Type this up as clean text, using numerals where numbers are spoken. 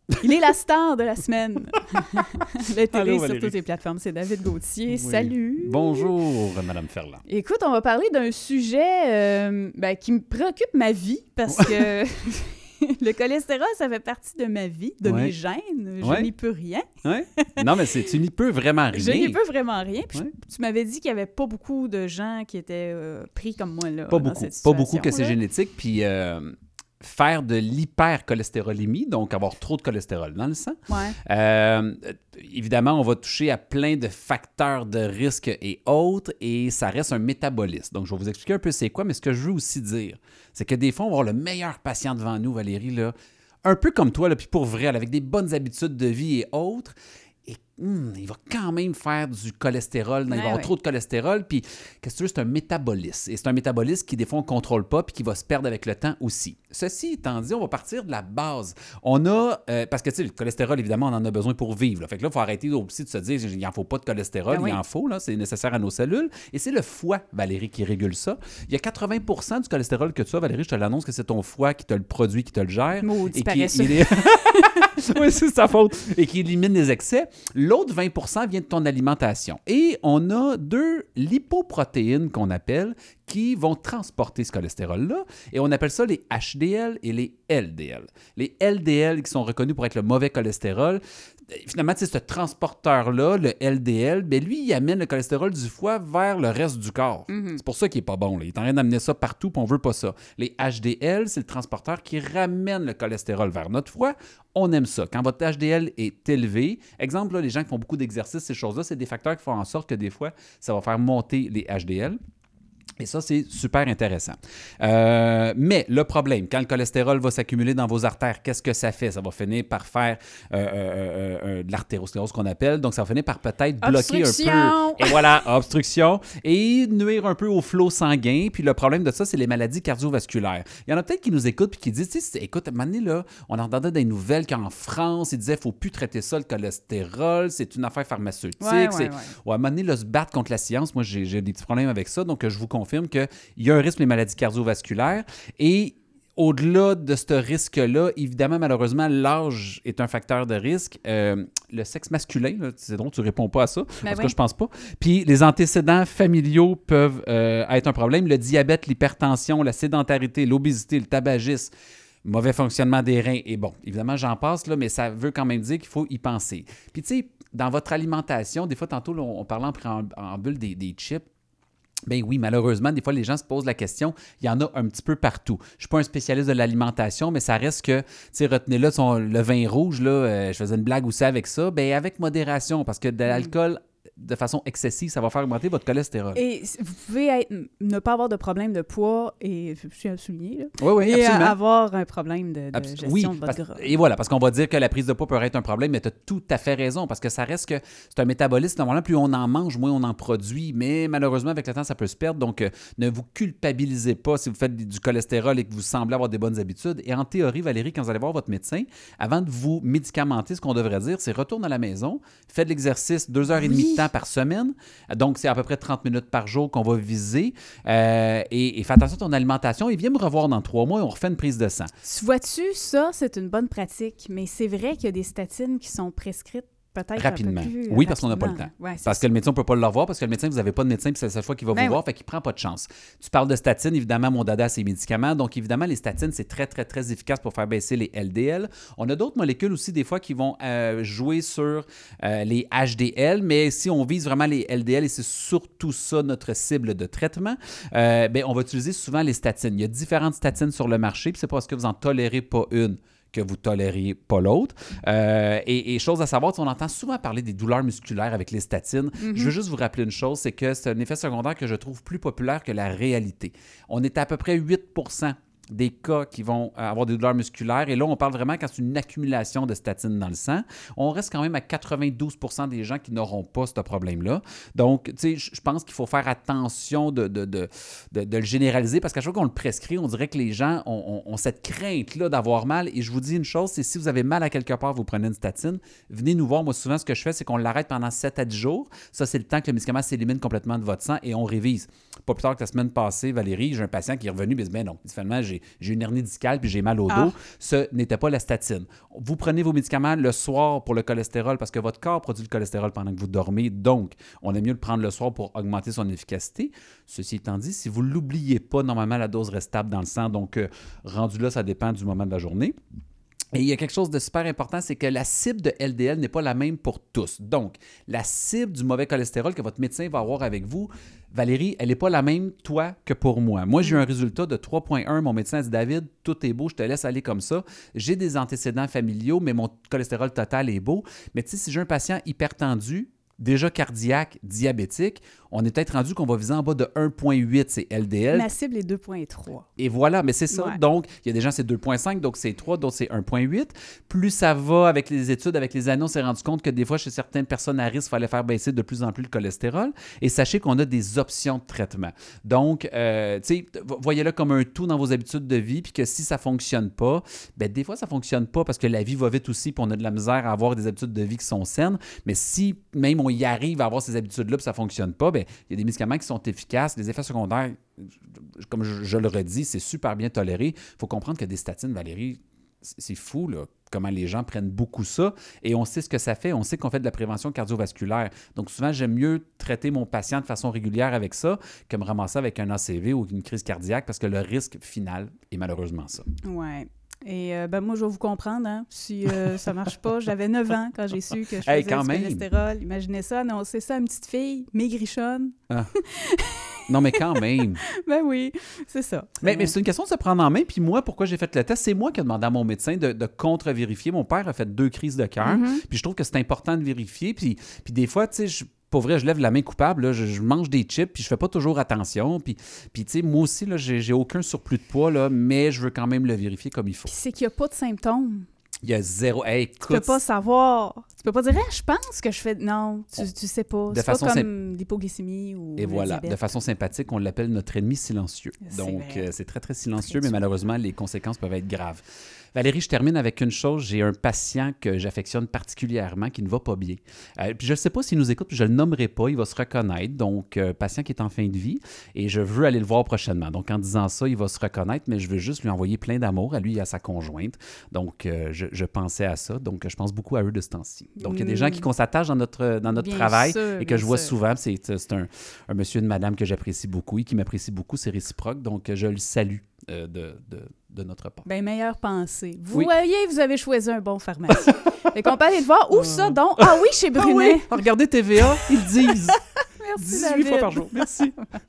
Il est la star de la semaine. Le télé Allô, sur Valérie. toutes les plateformes. C'est David Gauthier. Oui. Salut. Bonjour, Madame Ferland. Écoute, on va parler d'un sujet qui me préoccupe ma vie parce que le cholestérol, ça fait partie de ma vie, de Ouais. mes gènes. Je Ouais. n'y peux rien. Ouais? Non, mais tu n'y peux vraiment rien. Je n'y peux vraiment rien. Puis Ouais. tu m'avais dit qu'il n'y avait pas beaucoup de gens qui étaient pris comme moi là. Pas dans beaucoup. cette Pas beaucoup que c'est situation-là. génétique. Puis faire de l'hypercholestérolémie, donc avoir trop de cholestérol dans le sang. Ouais. Évidemment, on va toucher à plein de facteurs de risque et autres, et ça reste un métabolisme. Donc, je vais vous expliquer un peu c'est quoi, mais ce que je veux aussi dire, c'est que des fois, on va avoir le meilleur patient devant nous, Valérie, là, un peu comme toi, là, puis pour vrai, là, avec des bonnes habitudes de vie et autres, et il va quand même faire du cholestérol, il va avoir trop de cholestérol, puis qu'est-ce que tu veux, c'est un métabolisme. Et c'est un métabolisme qui, des fois, on ne contrôle pas, puis qui va se perdre avec le temps aussi. Ceci étant dit, on va partir de la base. On a, parce que, tu sais, le cholestérol, évidemment, on en a besoin pour vivre. Là. Fait que là, il faut arrêter aussi de se dire, il n'en faut pas de cholestérol, Ben oui. il en faut, là, c'est nécessaire à nos cellules. Et c'est le foie, Valérie, qui régule ça. Il y a 80% du cholestérol que tu as, Valérie, je te l'annonce que c'est ton foie qui te le produit, qui te le gère. Maudit Et paresseux. oui, c'est sa faute. Et qui élimine les excès. L'autre 20% vient de ton alimentation. Et on a 2 lipoprotéines qu'on appelle qui vont transporter ce cholestérol-là. Et on appelle ça les HDL et les LDL. Les LDL qui sont reconnus pour être le mauvais cholestérol. Finalement, tu sais, ce transporteur-là, le LDL, bien, lui, il amène le cholestérol du foie vers le reste du corps. C'est pour ça qu'il n'est pas bon. Là. Il est en train d'amener ça partout, puis on ne veut pas ça. Les HDL, c'est le transporteur qui ramène le cholestérol vers notre foie. On aime ça. Quand votre HDL est élevé, exemple, là, les gens qui font beaucoup d'exercices, ces choses-là, c'est des facteurs qui font en sorte que des fois, ça va faire monter les HDL. Et ça, c'est super intéressant. Mais le problème, quand le cholestérol va s'accumuler dans vos artères, qu'est-ce que ça fait? Ça va finir par faire de l'artérosclérose qu'on appelle. Donc, ça va finir par peut-être bloquer un peu. Et voilà, obstruction. Et nuire un peu au flot sanguin. Puis le problème de ça, c'est les maladies cardiovasculaires. Il y en a peut-être qui nous écoutent puis qui disent, tu sais, écoute, à un moment donné, là, on entendait des nouvelles qu'en France, ils disaient, il ne faut plus traiter ça, le cholestérol. C'est une affaire pharmaceutique. Ouais. Ouais, à un moment donné, là, se battre contre la science, moi, j'ai des petits problèmes avec ça. Donc, je vous confirme qu'il y a un risque pour les maladies cardiovasculaires. Et au-delà de ce risque-là, évidemment, malheureusement, l'âge est un facteur de risque. Le sexe masculin, là, c'est drôle, tu ne réponds pas à ça, parce que je pense pas. Puis les antécédents familiaux peuvent être un problème. Le diabète, l'hypertension, la sédentarité, l'obésité, le tabagisme, mauvais fonctionnement des reins. Et bon, évidemment, j'en passe, là, mais ça veut quand même dire qu'il faut y penser. Puis tu sais, dans votre alimentation, des fois, tantôt, là, on parlait en préambule des chips. Bien oui, malheureusement, des fois, les gens se posent la question. Il y en a un petit peu partout. Je ne suis pas un spécialiste de l'alimentation, mais ça reste que, tu sais, retenez-le, le vin rouge, là, je faisais une blague aussi avec ça, bien avec modération, parce que de l'alcool de façon excessive, ça va faire augmenter votre cholestérol. Et vous pouvez ne pas avoir de problème de poids, et je suis à le souligner, là, Oui, et absolument. avoir un problème de gestion de votre gras. Et voilà, parce qu'on va dire que la prise de poids peut être un problème, mais tu as tout à fait raison, parce que ça reste que c'est un métabolisme. Normalement, plus on en mange, moins on en produit, mais malheureusement, avec le temps, ça peut se perdre. Donc, ne vous culpabilisez pas si vous faites du cholestérol et que vous semblez avoir des bonnes habitudes. Et en théorie, Valérie, quand vous allez voir votre médecin, avant de vous médicamenter, ce qu'on devrait dire, c'est retourne à la maison, faites de l'exercice 2h30 de temps par semaine. Donc, c'est à peu près 30 minutes par jour qu'on va viser. Et fais attention à ton alimentation et viens me revoir dans 3 mois et on refait une prise de sang. Vois-tu, ça, c'est une bonne pratique, mais c'est vrai qu'il y a des statines qui sont prescrites peut-être rapidement. Un peu plus Oui, parce qu'on n'a pas le temps. Ouais, parce que le médecin ne peut pas le revoir, parce que le médecin, vous n'avez pas de médecin, puis c'est la seule fois qu'il va vous voir, fait qu'il ne prend pas de chance. Tu parles de statines, évidemment, mon dada, c'est les médicaments. Donc, évidemment, les statines, c'est très, très, très efficace pour faire baisser les LDL. On a d'autres molécules aussi, des fois, qui vont jouer sur les HDL, mais si on vise vraiment les LDL, et c'est surtout ça notre cible de traitement, bien, on va utiliser souvent les statines. Il y a différentes statines sur le marché, puis c'est pas parce que vous n'en tolérez pas une que vous tolérez pas l'autre. Et chose à savoir, on entend souvent parler des douleurs musculaires avec les statines. Je veux juste vous rappeler une chose, c'est que c'est un effet secondaire que je trouve plus populaire que la réalité. On est à peu près 8% des cas qui vont avoir des douleurs musculaires. Et là, on parle vraiment quand c'est une accumulation de statines dans le sang. On reste quand même à 92% des gens qui n'auront pas ce problème-là. Donc, tu sais, je pense qu'il faut faire attention de le généraliser parce qu'à chaque fois qu'on le prescrit, on dirait que les gens ont cette crainte-là d'avoir mal. Et je vous dis une chose, c'est si vous avez mal à quelque part, vous prenez une statine, venez nous voir. Moi, souvent, ce que je fais, c'est qu'on l'arrête pendant 7 à 10 jours. Ça, c'est le temps que le médicament s'élimine complètement de votre sang et on révise. Pas plus tard que la semaine passée, Valérie, j'ai un patient qui est revenu et il dit « Ben non, finalement, j'ai une hernie discale puis j'ai mal au dos. Ce n'était pas la statine. Vous prenez vos médicaments le soir pour le cholestérol parce que votre corps produit le cholestérol pendant que vous dormez. Donc, on aime mieux le prendre le soir pour augmenter son efficacité. Ceci étant dit, si vous ne l'oubliez pas, normalement, la dose reste stable dans le sang. Donc, rendu là, ça dépend du moment de la journée. Et il y a quelque chose de super important, c'est que la cible de LDL n'est pas la même pour tous. Donc, la cible du mauvais cholestérol que votre médecin va avoir avec vous, Valérie, elle n'est pas la même, toi, que pour moi. Moi, j'ai eu un résultat de 3,1. Mon médecin a dit, David, tout est beau, je te laisse aller comme ça. J'ai des antécédents familiaux, mais mon cholestérol total est beau. Mais tu sais, si j'ai un patient hypertendu, déjà cardiaque, diabétique, on est peut-être rendu qu'on va viser en bas de 1,8, c'est LDL. Ma cible est 2,3. Et voilà, mais c'est ça. Ouais. Donc, il y a des gens, c'est 2,5, donc c'est 3, d'autres, c'est 1,8. Plus ça va avec les études, avec les années, on s'est rendu compte que des fois, chez certaines personnes à risque, il fallait faire baisser de plus en plus le cholestérol. Et sachez qu'on a des options de traitement. Donc, tu sais, voyez-le comme un tout dans vos habitudes de vie, puis que si ça ne fonctionne pas, bien, des fois, ça ne fonctionne pas parce que la vie va vite aussi, puis on a de la misère à avoir des habitudes de vie qui sont saines. Mais si même on y arrive à avoir ces habitudes-là, puis ça ne fonctionne pas, bien, il y a des médicaments qui sont efficaces. Les effets secondaires, comme je le redis, c'est super bien toléré. Il faut comprendre que des statines, Valérie, c'est fou, là, comment les gens prennent beaucoup ça. Et on sait ce que ça fait. On sait qu'on fait de la prévention cardiovasculaire. Donc, souvent, j'aime mieux traiter mon patient de façon régulière avec ça que me ramasser avec un ACV ou une crise cardiaque parce que le risque final est malheureusement ça. Ouais. Et moi, je vais vous comprendre. Hein, si ça ne marche pas, j'avais 9 ans quand j'ai su que je faisais du cholestérol. Imaginez ça. Non, c'est ça, une petite fille maigrichonne. Ah. Non, mais quand même. Ben oui, c'est ça. Mais c'est une question de se prendre en main. Puis moi, pourquoi j'ai fait le test? C'est moi qui ai demandé à mon médecin de contre-vérifier. Mon père a fait 2 crises de cœur. Puis je trouve que c'est important de vérifier. Puis des fois, tu sais, pour vrai, je lève la main coupable. Là, je mange des chips, puis je fais pas toujours attention. Puis tu sais, moi aussi, là, j'ai aucun surplus de poids, là, mais je veux quand même le vérifier comme il faut. Puis c'est qu'il n'y a pas de symptômes. Il y a zéro. Hey, écoute, tu peux pas savoir. Tu peux pas dire, je pense que je fais. Non, tu sais pas. C'est pas comme l'hypoglycémie ou. Et voilà, diabète. De façon sympathique, on l'appelle notre ennemi silencieux. Donc, c'est très, très silencieux, mais malheureusement, les conséquences peuvent être graves. Valérie, je termine avec une chose. J'ai un patient que j'affectionne particulièrement qui ne va pas bien. Puis je ne sais pas s'il nous écoute, je ne le nommerai pas, il va se reconnaître. Donc, patient qui est en fin de vie et je veux aller le voir prochainement. Donc, en disant ça, il va se reconnaître, mais je veux juste lui envoyer plein d'amour à lui et à sa conjointe. Donc, je pensais à ça. Donc, je pense beaucoup à eux de ce temps-ci. Donc, il y a des gens qu'on s'attache dans notre travail sûr, et que je vois souvent. C'est un monsieur et une madame que j'apprécie beaucoup et qui m'apprécie beaucoup. C'est réciproque. Donc, je le salue de notre part. Bien, meilleure pensée. Vous voyez, vous avez choisi un bon pharmacien. Fait qu'on peut aller le voir. Où ça donc? Ah oui, chez Brunet. Ah oui. Regardez TVA, ils disent. Merci, 18 fois par jour. Merci.